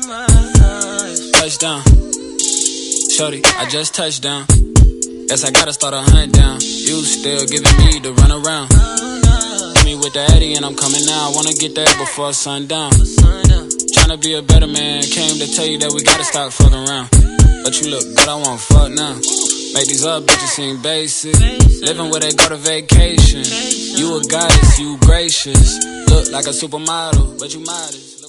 Touchdown. Shorty, I just touched down. Guess I gotta start a hunt down. You still giving me the run around. Hit me with the Eddie and I'm coming now. I wanna get there before sundown. Tryna be a better man. Came to tell you that we gotta stop fucking around. But you look good, I won't fuck now. Make these other bitches seem basic. Living where they go to vacation. You a goddess, you gracious. Look like a supermodel, but you modest.